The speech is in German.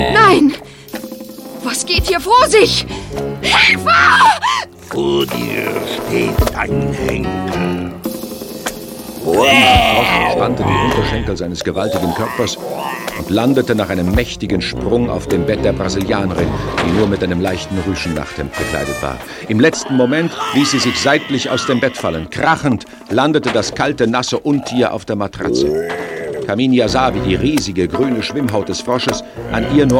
Nein! Was geht hier vor sich? Hilfe! Vor dir steht ein Henker. Frosch spannte die Unterschenkel seines gewaltigen Körpers und landete nach einem mächtigen Sprung auf dem Bett der Brasilianerin, die nur mit einem leichten Rüschennachthemd bekleidet war. Im letzten Moment ließ sie sich seitlich aus dem Bett fallen. Krachend landete das kalte, nasse Untier auf der Matratze. Carminia sah, wie die riesige grüne Schwimmhaut des Frosches an ihr nur